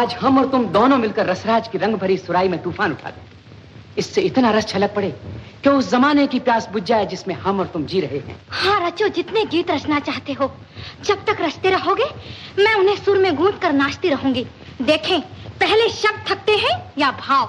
आज हम और तुम दोनों मिलकर रसराज की रंग भरी सुराई में तूफान उठा दें। इससे इतना रस छलक पड़े कि उस जमाने की प्यास बुझ जाए जिसमें हम और तुम जी रहे हैं। हाँ रचो, जितने गीत रचना चाहते हो। जब तक रचते रहोगे मैं उन्हें सुर में गूंथ कर नाचती रहूंगी। देखें पहले शब्द थकते हैं या भाव।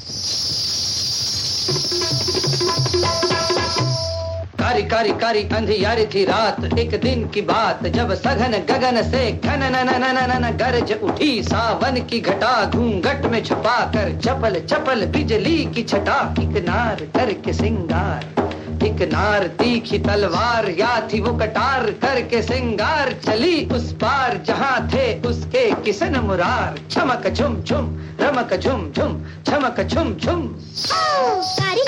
कारी कारी कारी अंधियारी थी रात, एक दिन की बात जब सघन गगन से घन न गरज उठी सावन की घटा, घूंघट में छुपा कर चपल चपल बिजली की छटा। एक नार करके सिंगार, एक नार तीखी तलवार, या थी वो कटार करके सिंगार, चली उस पार जहाँ थे उसके किसन मुरार। छमक झुम झुम रमक झुम झुम, छमक झुम झुम। कारी